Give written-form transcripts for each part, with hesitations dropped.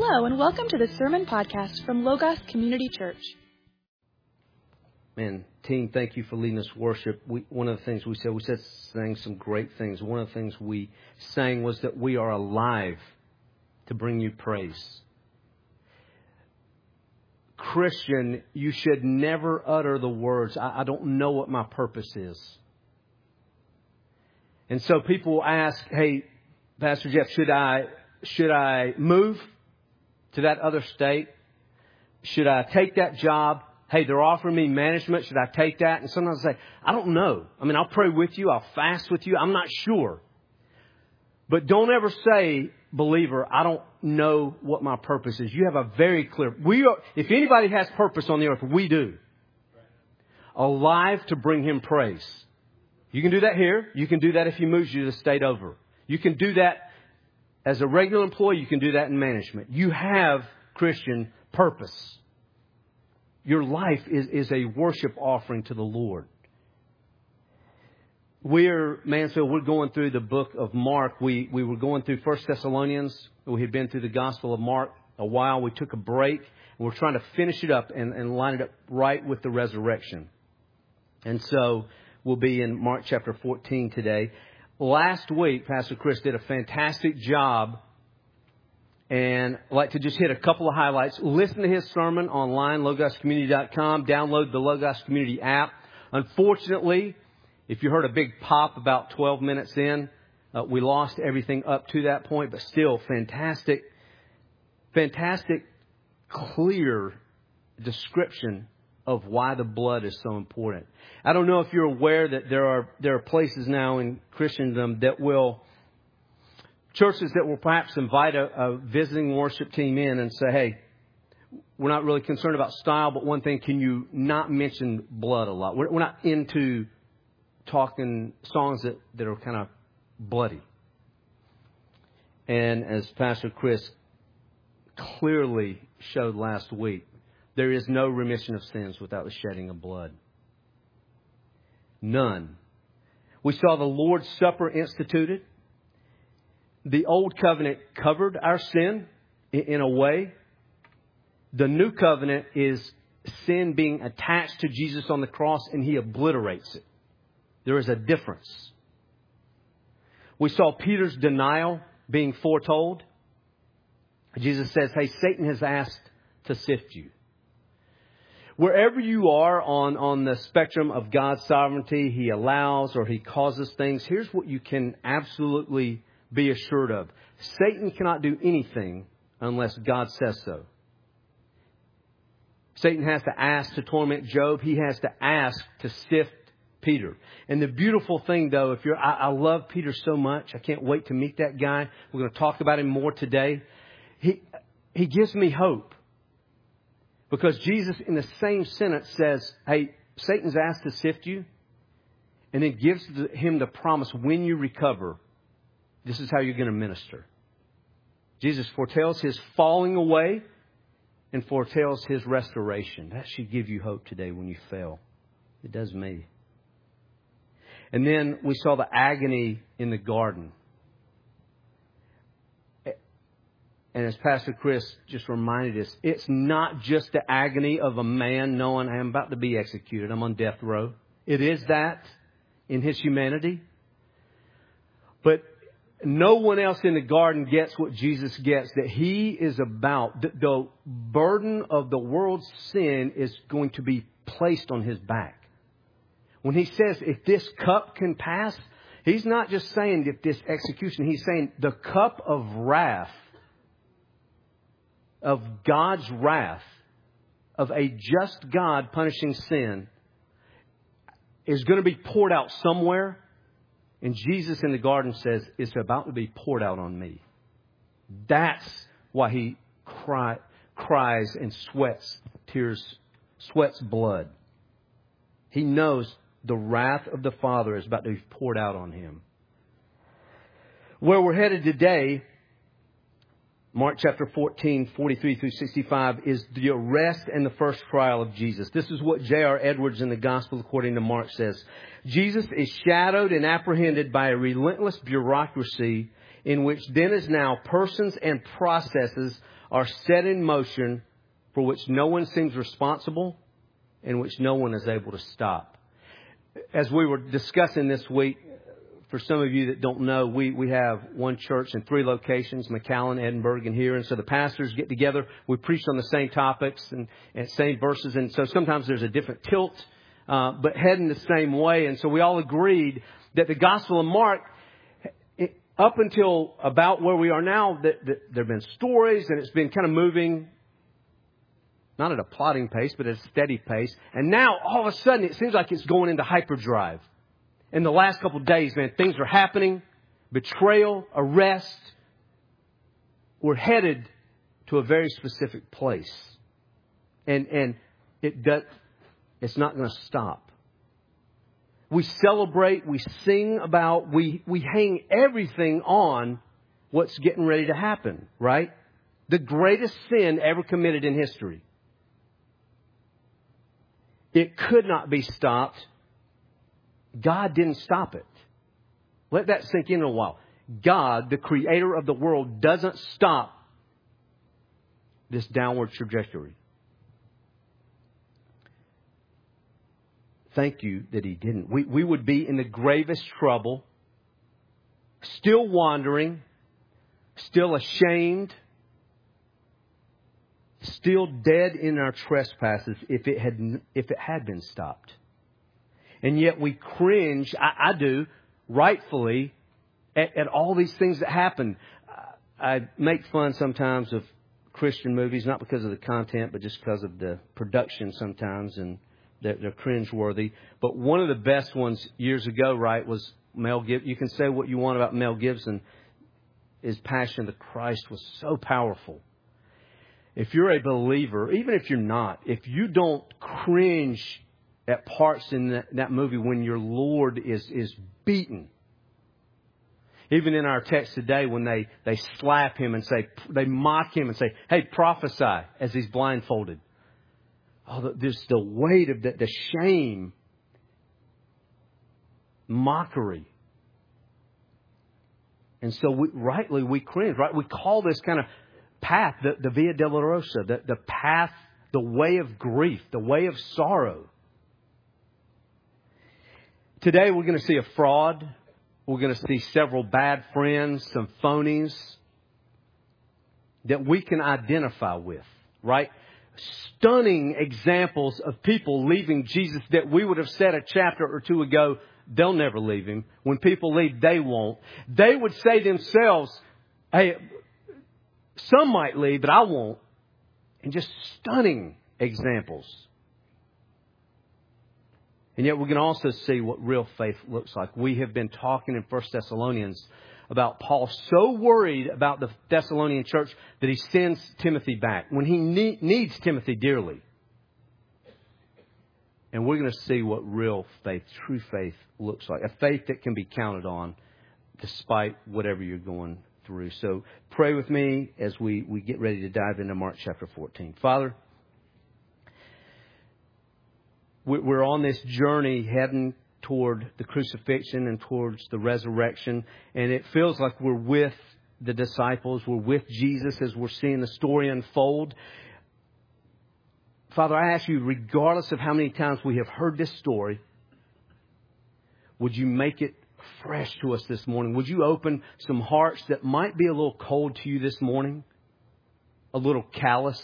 Hello, and welcome to the Sermon Podcast from Logos Community Church. Man, team, thank you for leading us worship. One of the things we sang some great things. One of the things we sang was that we are alive to bring you praise. Christian, you should never utter the words, I don't know what my purpose is. And so people will ask, hey, Pastor Jeff, should I move to that other state? Should I take that job? Hey, they're offering me management. Should I take that? And sometimes I say, I don't know. I mean, I'll pray with you. I'll fast with you. I'm not sure. But don't ever say, believer, I don't know what my purpose is. You have a very clear, if anybody has purpose on the earth, we do. Alive to bring Him praise. You can do that here. You can do that if He moves you to the state over. You can do that as a regular employee. You can do that in management. You have, Christian, purpose. Your life is a worship offering to the Lord. We're going through the book of Mark. We were going through 1 Thessalonians. We had been through the Gospel of Mark a while. We took a break. And we're trying to finish it up and line it up right with the resurrection. And so we'll be in Mark chapter 14 today. Last week, Pastor Chris did a fantastic job. And I'd like to just hit a couple of highlights. Listen to his sermon online, logoscommunity.com. Download the Logos Community app. Unfortunately, if you heard a big pop about 12 minutes in, we lost everything up to that point. But still, fantastic, clear description of why the blood is so important. I don't know if you're aware that there are places now in Christendom churches that will perhaps invite a visiting worship team in and say, hey, we're not really concerned about style, but one thing, can you not mention blood a lot? We're not into talking songs that are kind of bloody. And as Pastor Chris clearly showed last week, there is no remission of sins without the shedding of blood. None. We saw the Lord's Supper instituted. The old covenant covered our sin in a way. The new covenant is sin being attached to Jesus on the cross, and He obliterates it. There is a difference. We saw Peter's denial being foretold. Jesus says, hey, Satan has asked to sift you. Wherever you are on the spectrum of God's sovereignty, He allows or He causes things. Here's what you can absolutely be assured of. Satan cannot do anything unless God says so. Satan has to ask to torment Job. He has to ask to sift Peter. And the beautiful thing, though, I love Peter so much. I can't wait to meet that guy. We're going to talk about him more today. He gives me hope. Because Jesus, in the same sentence, says, hey, Satan's asked to sift you. And then gives him the promise, when you recover, this is how you're going to minister. Jesus foretells His falling away and foretells His restoration. That should give you hope today when you fail. It does me. And then we saw the agony in the garden. And as Pastor Chris just reminded us, it's not just the agony of a man knowing I'm about to be executed. I'm on death row. It is that in His humanity. But no one else in the garden gets what Jesus gets, that He is about. The burden of the world's sin is going to be placed on His back. When He says, if this cup can pass, He's not just saying if this execution, He's saying the cup of wrath, of God's wrath, of a just God punishing sin, is going to be poured out somewhere. And Jesus in the garden says, it's about to be poured out on me. That's why He cries and sweats blood. He knows the wrath of the Father is about to be poured out on Him. Where we're headed today, Mark chapter 14, 43 through 65, is the arrest and the first trial of Jesus. This is what J.R. Edwards in the Gospel according to Mark says. Jesus is shadowed and apprehended by a relentless bureaucracy in which then as now persons and processes are set in motion for which no one seems responsible and which no one is able to stop. As we were discussing this week, for some of you that don't know, we have one church in 3 locations, McAllen, Edinburgh, and here. And so the pastors get together. We preach on the same topics and same verses. And so sometimes there's a different tilt, but heading the same way. And so we all agreed that the Gospel of Mark, up until about where we are now, that there have been stories and it's been kind of moving, not at a plodding pace, but at a steady pace. And now all of a sudden it seems like it's going into hyperdrive. In the last couple of days, man, things are happening. Betrayal, arrest. We're headed to a very specific place. And it's not going to stop. We celebrate, we sing about, we hang everything on what's getting ready to happen, right? The greatest sin ever committed in history. It could not be stopped. God didn't stop it. Let that sink in a while. God, the creator of the world, doesn't stop this downward trajectory. Thank you that He didn't. We would be in the gravest trouble, still wandering, still ashamed, still dead in our trespasses if it had been stopped. And yet we cringe, I do, rightfully, at all these things that happen. I make fun sometimes of Christian movies, not because of the content, but just because of the production sometimes, and they're cringeworthy. But one of the best ones years ago, right, was Mel Gibson. You can say what you want about Mel Gibson. His Passion of the Christ was so powerful. If you're a believer, even if you're not, if you don't cringe at parts in that movie when your Lord is beaten. Even in our text today, when they slap Him and they mock Him and say, hey, prophesy, as He's blindfolded. Oh, there's the weight of the shame, mockery. And so rightly we cringe, right? We call this kind of path the Via Dolorosa, the path, the way of grief, the way of sorrow. Today we're going to see a fraud. We're going to see several bad friends, some phonies that we can identify with, right? Stunning examples of people leaving Jesus that we would have said a chapter or 2 ago, they'll never leave Him. When people leave, they won't. They would say themselves, hey, some might leave, but I won't. And just stunning examples. And yet we can also see what real faith looks like. We have been talking in 1 Thessalonians about Paul so worried about the Thessalonian church that he sends Timothy back when he needs Timothy dearly. And we're going to see what real faith, true faith looks like. A faith that can be counted on despite whatever you're going through. So pray with me as we get ready to dive into Mark chapter 14. Father, we're on this journey heading toward the crucifixion and towards the resurrection. And it feels like we're with the disciples. We're with Jesus as we're seeing the story unfold. Father, I ask you, regardless of how many times we have heard this story, would you make it fresh to us this morning? Would you open some hearts that might be a little cold to you this morning? A little callous?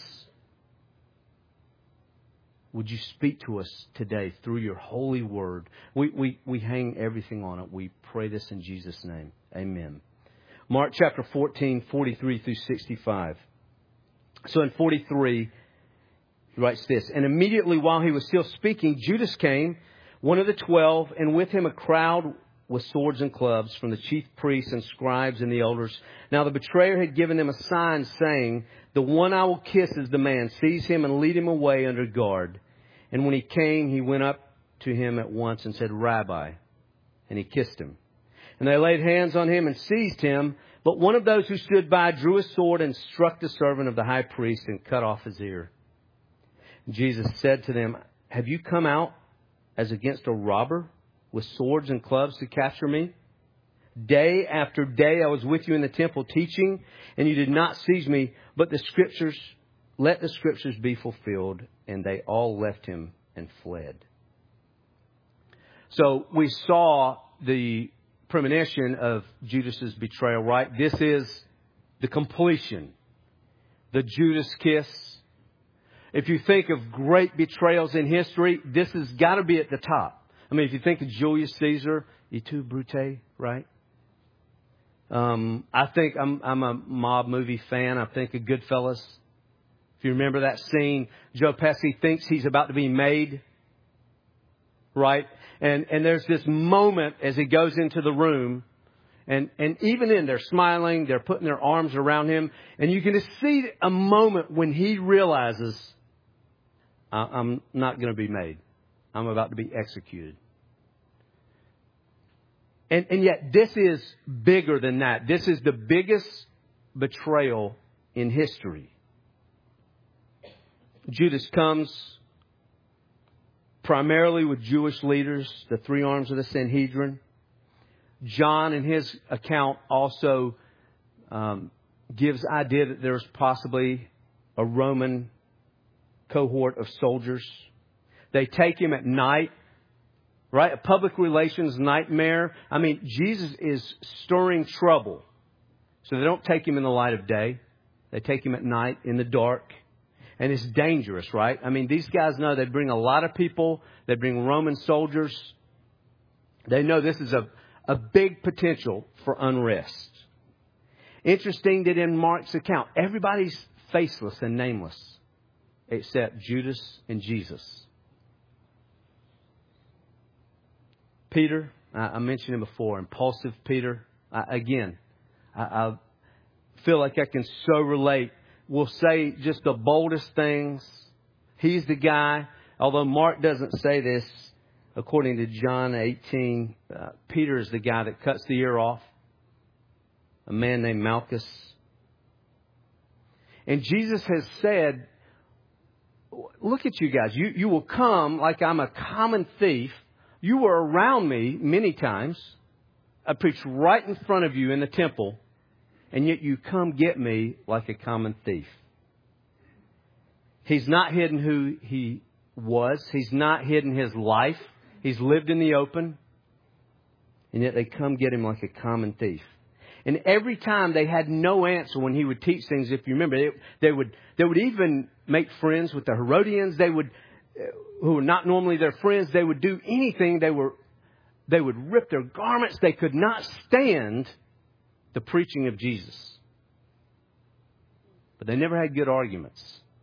Would you speak to us today through your holy word? We hang everything on it. We pray this in Jesus' name. Amen. Mark chapter 14, 43 through 65. So in 43, he writes this, and immediately while he was still speaking, Judas came, one of the 12, and with him a crowd with swords and clubs from the chief priests and scribes and the elders. Now the betrayer had given them a sign saying, the one I will kiss is the man. Seize him and lead him away under guard. And when he came, he went up to him at once and said, Rabbi. And he kissed him. And they laid hands on him and seized him. But one of those who stood by drew a sword and struck the servant of the high priest and cut off his ear. And Jesus said to them, have you come out as against a robber with swords and clubs to capture me? Day after day I was with you in the temple teaching, and you did not seize me, but let the Scriptures be fulfilled. And they all left him and fled. So we saw the premonition of Judas's betrayal, right? This is the completion. The Judas kiss. If you think of great betrayals in history, this has got to be at the top. I mean, if you think of Julius Caesar, Et tu, Brute, right? I think I'm a mob movie fan. I think of Goodfellas. If you remember that scene, Joe Pesci thinks he's about to be made, right? And there's this moment as he goes into the room, and even then they're smiling, they're putting their arms around him, and you can just see a moment when he realizes, I'm not going to be made. I'm about to be executed. And yet this is bigger than that. This is the biggest betrayal in history. Judas comes primarily with Jewish leaders, the three arms of the Sanhedrin. John, in his account, also gives idea that there's possibly a Roman cohort of soldiers. They take him at night, right? A public relations nightmare. I mean, Jesus is stirring trouble. So they don't take him in the light of day. They take him at night in the dark. And it's dangerous, right? I mean, these guys know they bring a lot of people. They bring Roman soldiers. They know this is a big potential for unrest. Interesting that in Mark's account, everybody's faceless and nameless except Judas and Jesus. Peter, I mentioned him before, impulsive Peter. I feel like I can so relate. Will say just the boldest things. He's the guy. Although Mark doesn't say this, according to John 18, Peter is the guy that cuts the ear off. A man named Malchus. And Jesus has said, look at you guys. You will come like I'm a common thief. You were around me many times. I preached right in front of you in the temple. And yet you come get me like a common thief. He's not hidden who he was. He's not hidden his life. He's lived in the open. And yet they come get him like a common thief. And every time they had no answer when he would teach things. If you remember, they would even make friends with the Herodians. They would, who were not normally their friends. They would do anything. They would rip their garments. They could not stand the preaching of Jesus. But they never had good arguments.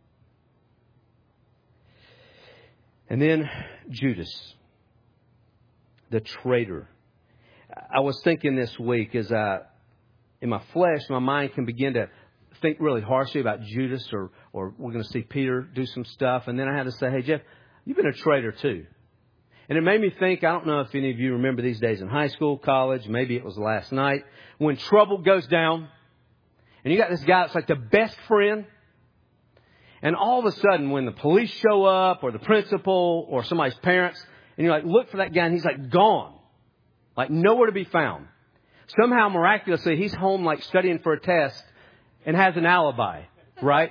And then Judas, the traitor. I was thinking this week as in my flesh, my mind can begin to think really harshly about Judas or we're going to see Peter do some stuff. And then I had to say, hey, Jeff, you've been a traitor too. And it made me think, I don't know if any of you remember these days in high school, college, maybe it was last night, when trouble goes down and you got this guy that's like the best friend. And all of a sudden when the police show up or the principal or somebody's parents and you're like, look for that guy and he's like gone, like nowhere to be found. Somehow miraculously he's home like studying for a test and has an alibi, right?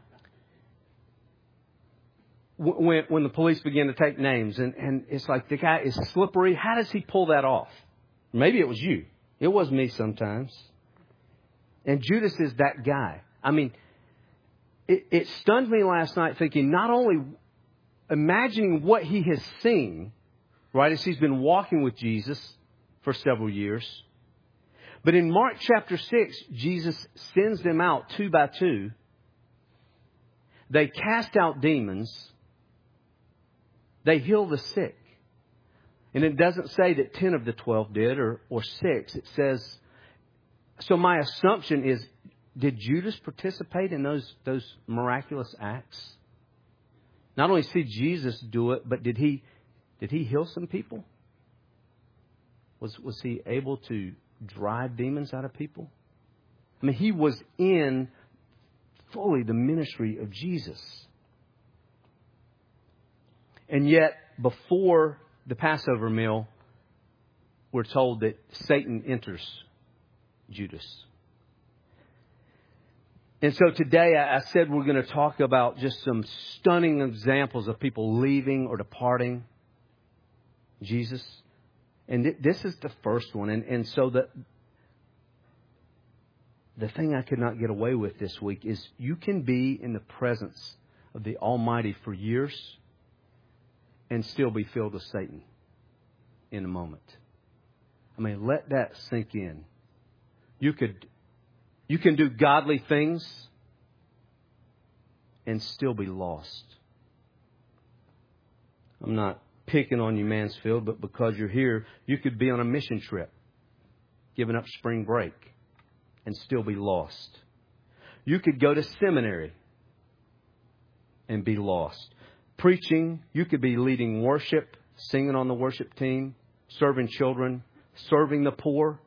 When the police begin to take names and it's like the guy is slippery. How does he pull that off? Maybe it was you. It was me sometimes. And Judas is that guy. I mean, it stunned me last night thinking not only imagining what he has seen, right, as he's been walking with Jesus for several years. But in Mark chapter 6, Jesus sends them out 2 by 2. They cast out demons. They heal the sick. And it doesn't say that 10 of the 12 did or 6. It says, so my assumption is, did Judas participate in those miraculous acts? Not only see Jesus do it, but did he heal some people? Was he able to drive demons out of people? I mean, he was in fully the ministry of Jesus. And yet, before the Passover meal, we're told that Satan enters Judas. And so today I said we're going to talk about just some stunning examples of people leaving or departing Jesus. And this is the first one. And so the thing I could not get away with this week is you can be in the presence of the Almighty for years and still be filled with Satan in a moment. I mean, let that sink in. You can do godly things and still be lost. I'm not picking on you, Mansfield, but because you're here, you could be on a mission trip, giving up spring break, and still be lost. You could go to seminary and be lost. Preaching, you could be leading worship, singing on the worship team, serving children, serving the poor,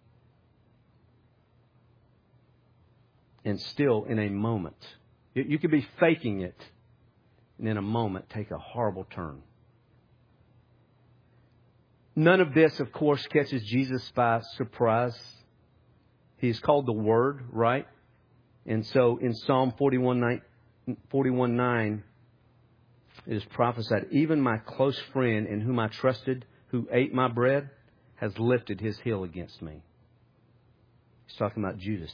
and still in a moment. You could be faking it, and in a moment take a horrible turn. None of this, of course, catches Jesus by surprise. He is called the Word, right? And so in Psalm 41:9, it is prophesied, even my close friend in whom I trusted, who ate my bread, has lifted his heel against me. He's talking about Judas.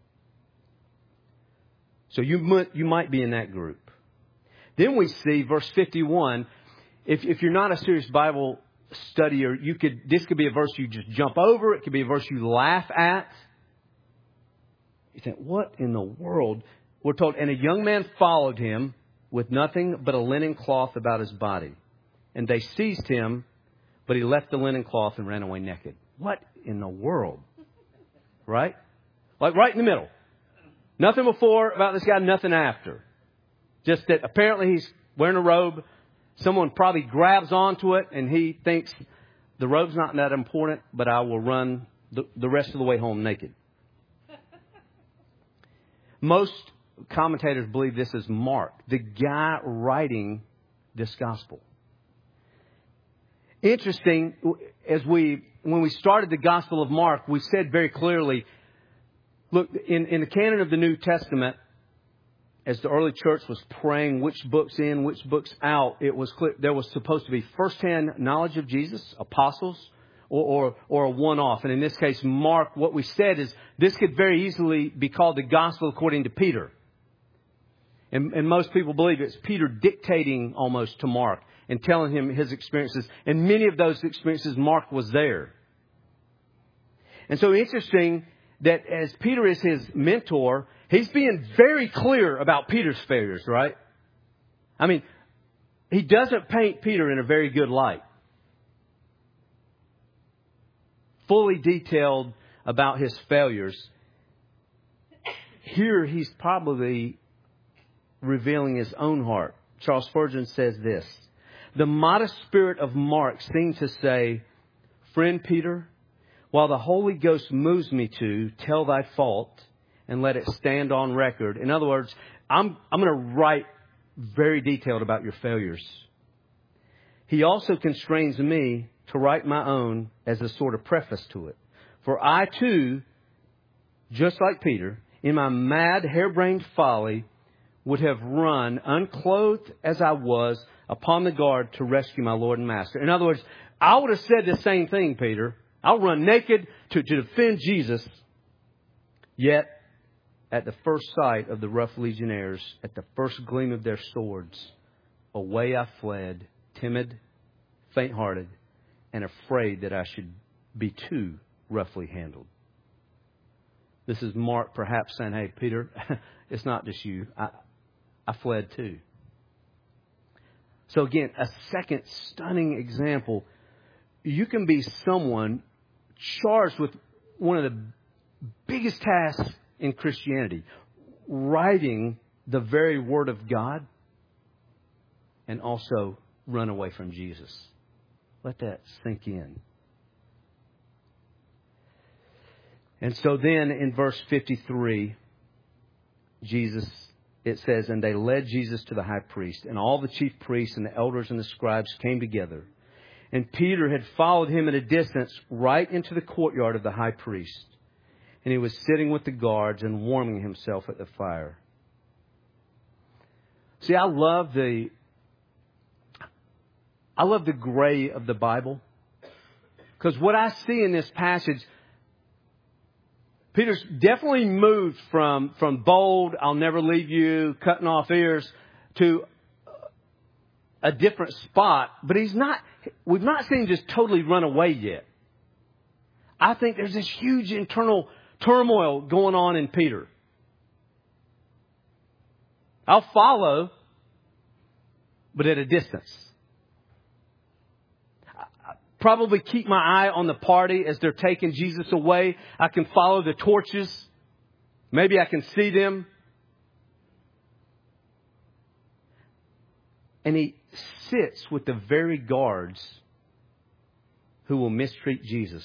So you might be in that group. Then we see verse 51. If you're not a serious Bible studier, this could be a verse you just jump over. It could be a verse you laugh at. You think, what in the world? We're told, and a young man followed him with nothing but a linen cloth about his body. And they seized him, but he left the linen cloth and ran away naked. What in the world? Right? Like right in the middle. Nothing before about this guy, nothing after. Just that apparently he's wearing a robe. Someone probably grabs onto it and he thinks the robe's not that important, but I will run the rest of the way home naked. Most commentators believe this is Mark, the guy writing this gospel. Interesting, when we started the Gospel of Mark, we said very clearly, look, in the canon of the New Testament, as the early church was praying which books in, which books out, it was clear there was supposed to be first-hand knowledge of Jesus, apostles, or a one-off. And in this case, Mark, what we said is this could very easily be called the Gospel according to Peter. And most people believe it's Peter dictating almost to Mark and telling him his experiences. And many of those experiences, Mark was there. And so interesting that as Peter is his mentor, he's being very clear about Peter's failures, right? I mean, he doesn't paint Peter in a very good light. Fully detailed about his failures. Here he's probably revealing his own heart. Charles Spurgeon says this: the modest spirit of Mark seemed to say, friend Peter, while the Holy Ghost moves me to tell thy fault and let it stand on record. In other words, I'm going to write very detailed about your failures. He also constrains me to write my own as a sort of preface to it. For I too, just like Peter, in my mad, harebrained folly, would have run, unclothed as I was, upon the guard to rescue my Lord and Master. In other words, I would have said the same thing, Peter. I'll run naked to defend Jesus. Yet, at the first sight of the rough legionnaires, at the first gleam of their swords, away I fled, timid, faint-hearted, and afraid that I should be too roughly handled. This is Mark perhaps saying, hey, Peter, it's not just you. I fled too. So again, a second stunning example. You can be someone charged with one of the biggest tasks in Christianity, writing the very Word of God, and also run away from Jesus. Let that sink in. And so then in verse 53, it says, and they led Jesus to the high priest, and all the chief priests and the elders and the scribes came together. And Peter had followed him at a distance right into the courtyard of the high priest. And he was sitting with the guards and warming himself at the fire. See, I love the gray of the Bible. Because what I see in this passage, Peter's definitely moved from bold, I'll never leave you, cutting off ears, to a different spot. But we've not seen him just totally run away yet. I think there's this huge internal turmoil going on in Peter. I'll follow, but at a distance. Probably keep my eye on the party as they're taking Jesus away. I can follow the torches. Maybe I can see them. And he sits with the very guards who will mistreat Jesus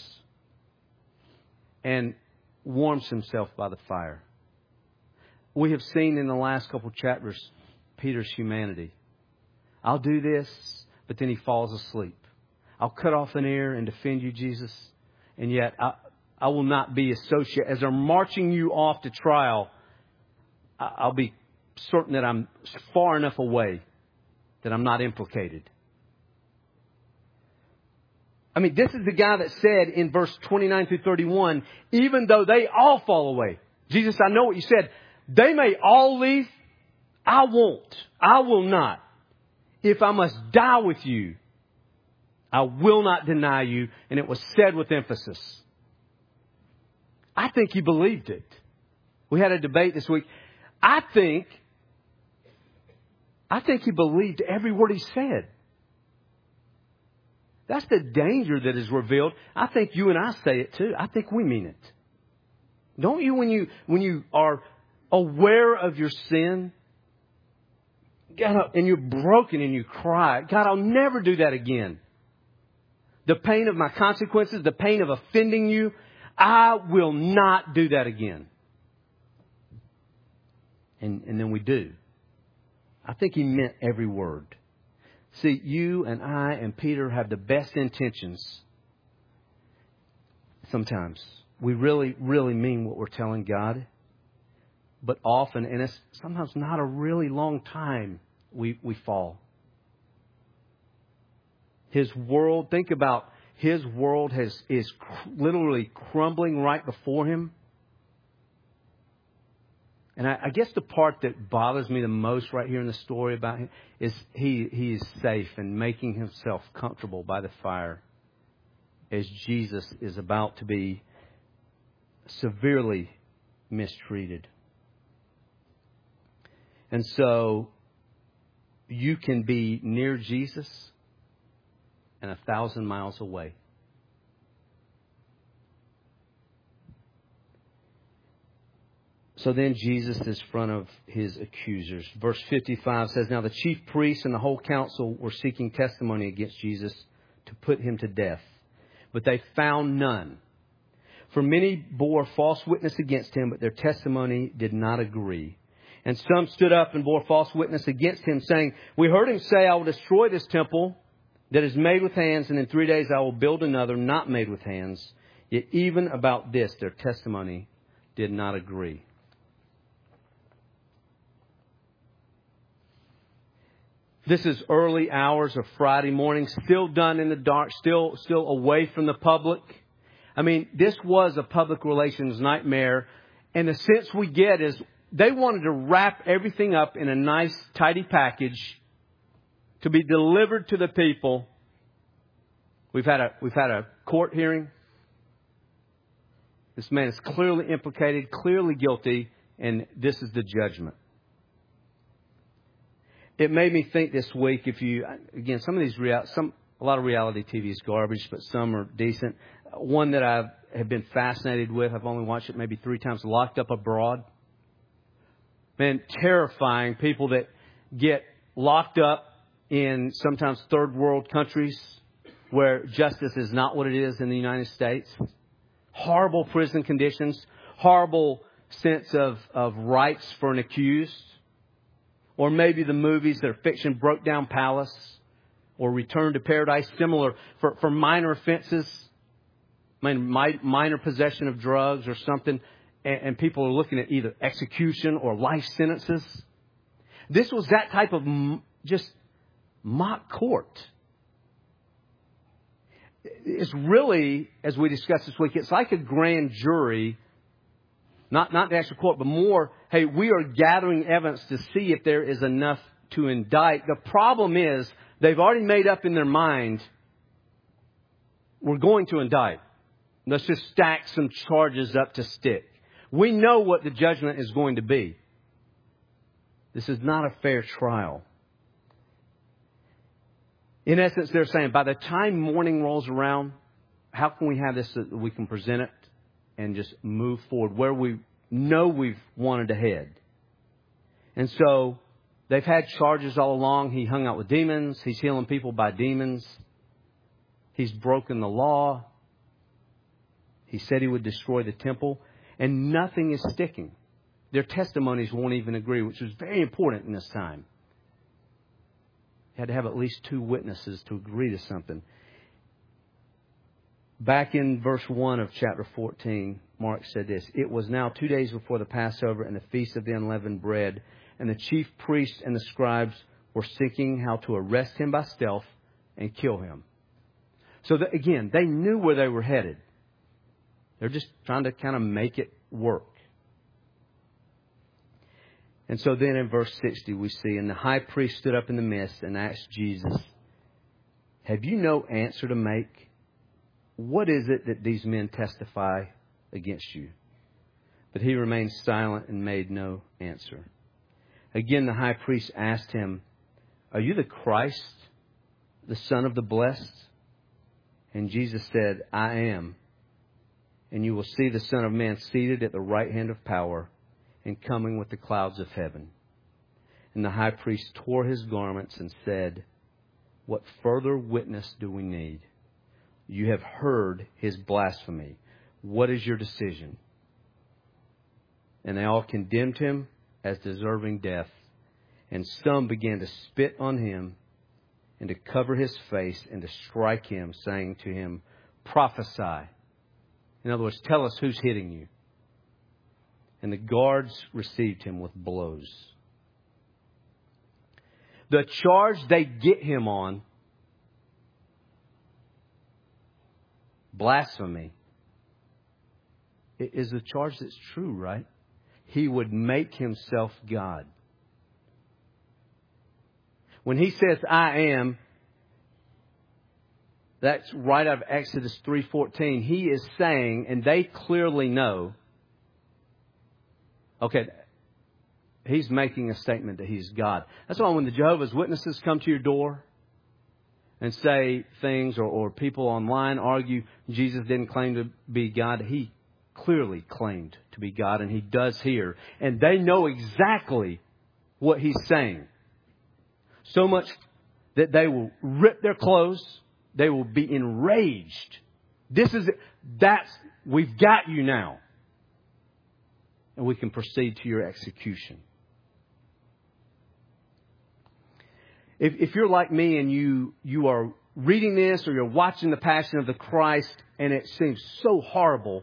and warms himself by the fire. We have seen in the last couple of chapters Peter's humanity. I'll do this, but then he falls asleep. I'll cut off an ear and defend you, Jesus. And yet I will not be associated. As they're marching you off to trial, I'll be certain that I'm far enough away that I'm not implicated. I mean, this is the guy that said in verse 29 through 31, even though they all fall away. Jesus, I know what you said. They may all leave. I won't. I will not. If I must die with you, I will not deny you. And it was said with emphasis. I think he believed it. We had a debate this week. I think he believed every word he said. That's the danger that is revealed. I think you and I say it too. I think we mean it. Don't you when you are aware of your sin, God, and you're broken and you cry, God, I'll never do that again. The pain of my consequences, the pain of offending you, I will not do that again. And then we do. I think he meant every word. See, you and I and Peter have the best intentions. Sometimes we really, really mean what we're telling God. But often, and it's sometimes not a really long time, we fall. His world, think about his world is literally crumbling right before him. And I guess the part that bothers me the most right here in the story about him is he is safe and making himself comfortable by the fire as Jesus is about to be severely mistreated. And so you can be near Jesus and 1,000 miles away. So then Jesus is in front of his accusers. Verse 55 says, now the chief priests and the whole council were seeking testimony against Jesus to put him to death. But they found none. For many bore false witness against him, but their testimony did not agree. And some stood up and bore false witness against him, saying, we heard him say, I will destroy this temple that is made with hands, and in 3 days I will build another not made with hands. Yet even about this, their testimony did not agree. This is early hours of Friday morning, still done in the dark, still away from the public. I mean, this was a public relations nightmare. And the sense we get is they wanted to wrap everything up in a nice, tidy package to be delivered to the people. We've had a court hearing. This man is clearly implicated, clearly guilty, and this is the judgment. It made me think this week, a lot of reality TV is garbage, but some are decent. One that I have been fascinated with, I've only watched it maybe 3 times, Locked Up Abroad. Man, terrifying. People that get locked up in sometimes third world countries where justice is not what it is in the United States. Horrible prison conditions, horrible sense of rights for an accused. Or maybe the movies that are fiction, Broke Down Palace, or return to paradise. Similar for minor offenses, minor possession of drugs or something, and people are looking at either execution or life sentences. This was that type of just mock court. It's really, as we discussed this week, it's like a grand jury, not the actual court, but more, hey, we are gathering evidence to see if there is enough to indict. The problem is they've already made up in their mind, we're going to indict. Let's just stack some charges up to stick. We know what the judgment is going to be. This is not a fair trial. In essence, they're saying by the time morning rolls around, how can we have this so that we can present it and just move forward where we know we've wanted to head? And so they've had charges all along. He hung out with demons. He's healing people by demons. He's broken the law. He said he would destroy the temple. And nothing is sticking. Their testimonies won't even agree, which was very important in this time. You had to have at least 2 witnesses to agree to something. Back in verse 1 of chapter 14, Mark said this: "It was now 2 days before the Passover and the Feast of the Unleavened Bread, and the chief priests and the scribes were seeking how to arrest him by stealth and kill him." So again, they knew where they were headed. They're just trying to kind of make it work. And so then in verse 60 we see, "And the high priest stood up in the midst and asked Jesus, 'Have you no answer to make? What is it that these men testify against you?' But he remained silent and made no answer. Again the high priest asked him, 'Are you the Christ, the Son of the Blessed?' And Jesus said, 'I am. And you will see the Son of Man seated at the right hand of power and coming with the clouds of heaven.' And the high priest tore his garments and said, 'What further witness do we need? You have heard his blasphemy. What is your decision?' And they all condemned him as deserving death. And some began to spit on him and to cover his face and to strike him, saying to him, 'Prophesy.' In other words, tell us who's hitting you. And the guards received him with blows." The charge they get him on, blasphemy, is a charge that's true, right? He would make himself God. When he says, "I am," that's right out of Exodus 3:14. He is saying, and they clearly know, okay, he's making a statement that he's God. That's why when the Jehovah's Witnesses come to your door and say things, or people online argue Jesus didn't claim to be God, he clearly claimed to be God, and he does here. And they know exactly what he's saying. So much that they will rip their clothes. They will be enraged. We've got you now. And we can proceed to your execution. If you're like me and you are reading this, or you're watching The Passion of the Christ and it seems so horrible,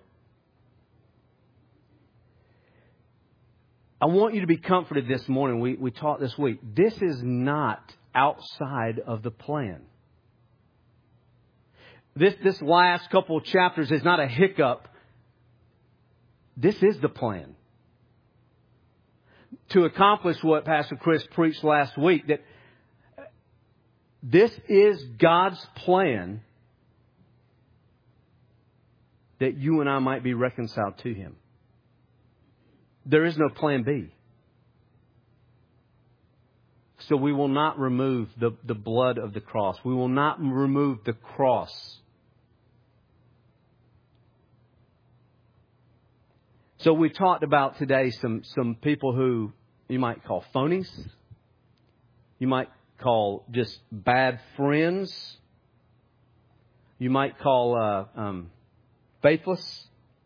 I want you to be comforted this morning. We taught this week. This is not outside of the plan. This last couple of chapters is not a hiccup. This is the plan. To accomplish what Pastor Chris preached last week, that this is God's plan that you and I might be reconciled to Him. There is no plan B. So we will not remove the blood of the cross. We will not remove the cross. So we talked about today some people who you might call phonies. You might call just bad friends. You might call faithless.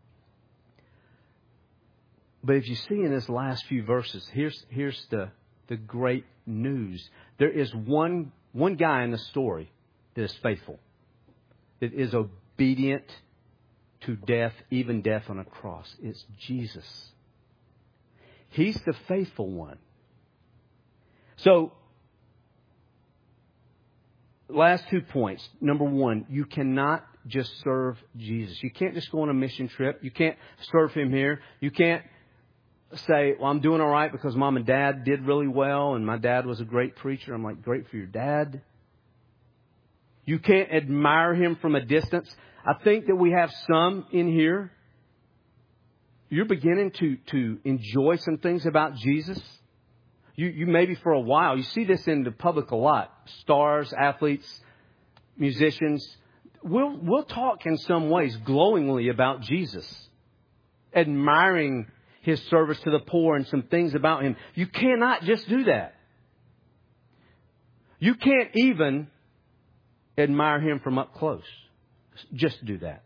But if you see in this last few verses, here's the great news. There is one one guy in the story that is faithful, that is obedient to death, even death on a cross. It's Jesus. He's the faithful one. So, last 2 points. Number one, you cannot just serve Jesus. You can't just go on a mission trip. You can't serve Him here. You can't say, well, I'm doing all right because Mom and Dad did really well and my dad was a great preacher. I'm like, great for your dad. You can't admire Him from a distance. I think that we have some in here. You're beginning to enjoy some things about Jesus. You maybe for a while, you see this in the public a lot. Stars, athletes, musicians. We'll talk in some ways glowingly about Jesus, admiring His service to the poor and some things about Him. You cannot just do that. You can't even admire Him from up close. Just do that.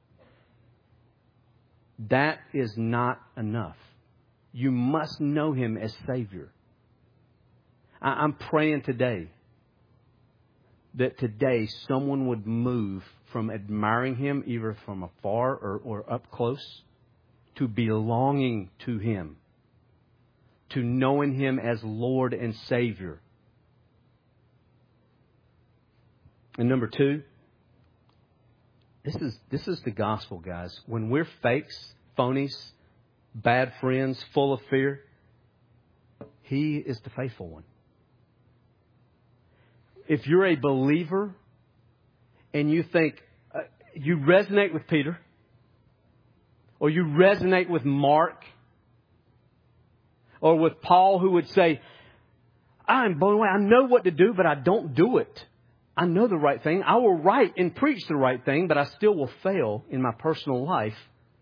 That is not enough. You must know Him as Savior. I'm praying today that today someone would move from admiring Him either from afar or up close to belonging to Him, to knowing Him as Lord and Savior. And number two, this is the gospel, guys. When we're fakes, phonies, bad friends, full of fear, He is the faithful one. If you're a believer and you think you resonate with Peter, or you resonate with Mark, or with Paul, who would say, I'm blown away. I know what to do, but I don't do it. I know the right thing. I will write and preach the right thing, but I still will fail in my personal life.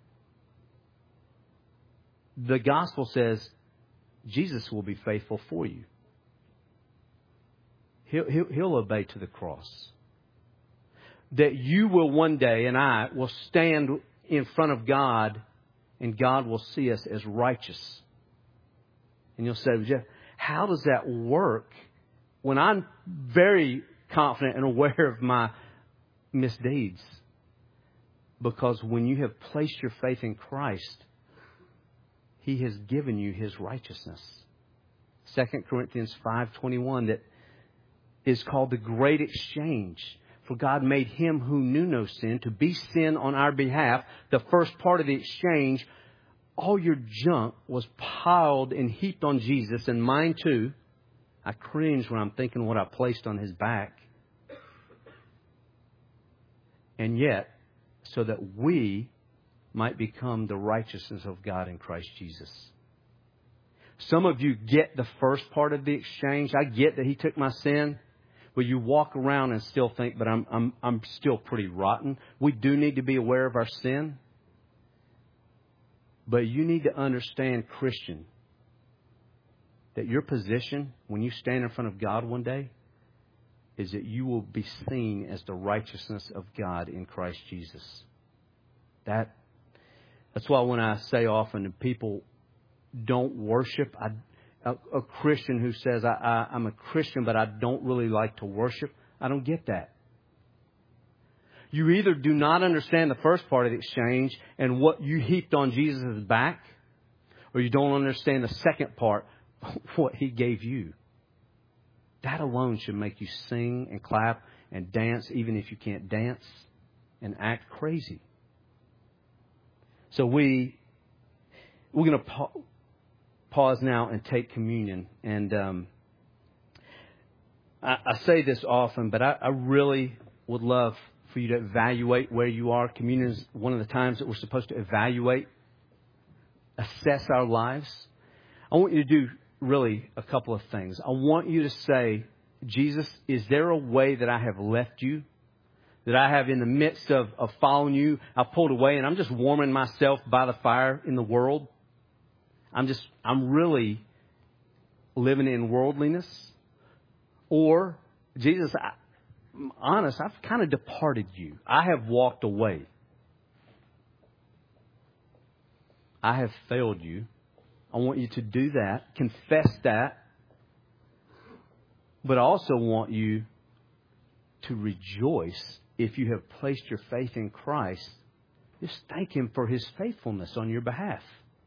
The gospel says Jesus will be faithful for you. He'll obey to the cross. That you will one day, and I will stand in front of God, and God will see us as righteous. And you'll say, Jeff, how does that work when I'm very confident and aware of my misdeeds? Because when you have placed your faith in Christ, He has given you His righteousness. 2 Corinthians 5:21, that is called the great exchange. For God made Him who knew no sin to be sin on our behalf. The first part of the exchange, all your junk was piled and heaped on Jesus, and mine too. I cringe when I'm thinking what I placed on His back. And yet, so that we might become the righteousness of God in Christ Jesus. Some of you get the first part of the exchange. I get that He took my sin. But you walk around and still think, but I'm still pretty rotten. We do need to be aware of our sin. But you need to understand, Christian, that your position when you stand in front of God one day is that you will be seen as the righteousness of God in Christ Jesus. That's why when I say often that people don't worship, a Christian who says, I'm a Christian, but I don't really like to worship, I don't get that. You either do not understand the first part of the exchange and what you heaped on Jesus' back, or you don't understand the second part, what He gave you. That alone should make you sing and clap and dance, even if you can't dance, and act crazy. So we're going to pause now and take communion. And I say this often, but I really would love for you to evaluate where you are. Communion is one of the times that we're supposed to evaluate, assess our lives. I want you to do really a couple of things. I want you to say, Jesus, is there a way that I have left you? That I have in the midst of following you, I've pulled away and I'm just warming myself by the fire in the world? I'm really living in worldliness. Or, Jesus, I'm honest, I've kind of departed you. I have walked away. I have failed you. I want you to do that, confess that. But I also want you to rejoice if you have placed your faith in Christ. Just thank Him for His faithfulness on your behalf.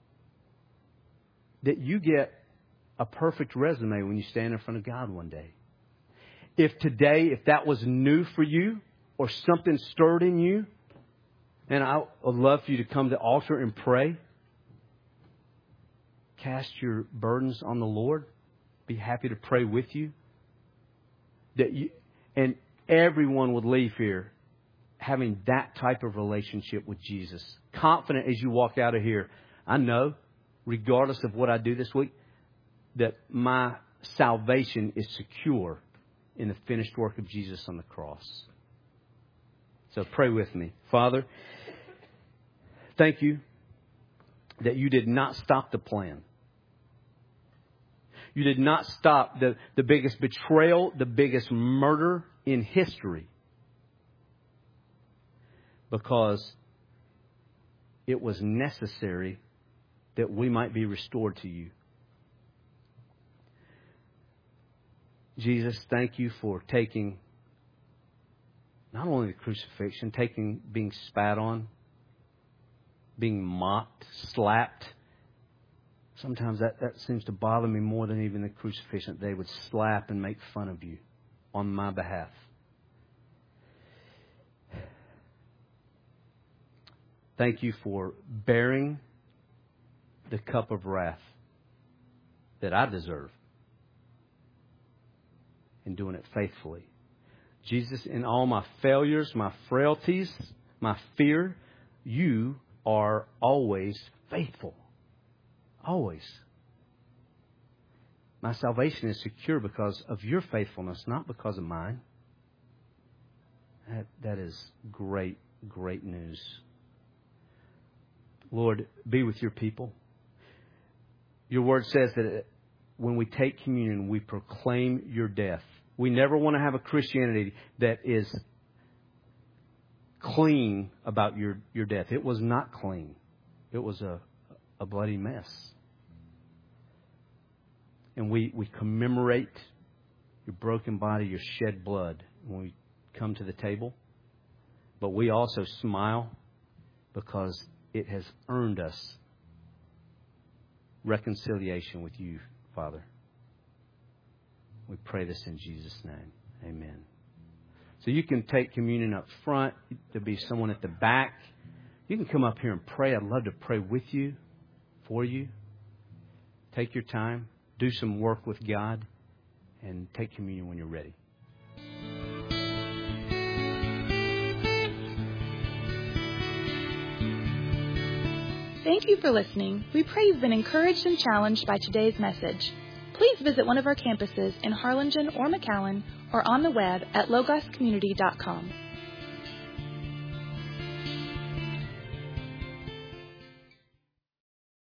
That you get a perfect resume when you stand in front of God one day. If today, if that was new for you or something stirred in you, and I would love for you to come to the altar and pray. Cast your burdens on the Lord. Be happy to pray with you. And everyone would leave here having that type of relationship with Jesus. Confident as you walk out of here. I know, regardless of what I do this week, that my salvation is secure in the finished work of Jesus on the cross. So pray with me. Father, thank you that you did not stop the plan. You did not stop the biggest betrayal, the biggest murder in history, because it was necessary that we might be restored to you. Jesus, thank you for taking not only the crucifixion, being spat on, being mocked, slapped. Sometimes that seems to bother me more than even the crucifixion. They would slap and make fun of you on my behalf. Thank you for bearing the cup of wrath that I deserve and doing it faithfully. Jesus, in all my failures, my frailties, my fear, you are always faithful. Always. My salvation is secure because of your faithfulness, not because of mine. That is great, great news. Lord, be with your people. Your word says that when we take communion, we proclaim your death. We never want to have a Christianity that is clean about your death. It was not clean. It was a bloody mess. And we commemorate your broken body, your shed blood when we come to the table. But we also smile because it has earned us reconciliation with you, Father. We pray this in Jesus' name. Amen. So you can take communion up front. There'll be someone at the back. You can come up here and pray. I'd love to pray with you, for you. Take your time. Do some work with God. And take communion when you're ready. Thank you for listening. We pray you've been encouraged and challenged by today's message. Please visit one of our campuses in Harlingen or McAllen or on the web at logoscommunity.com.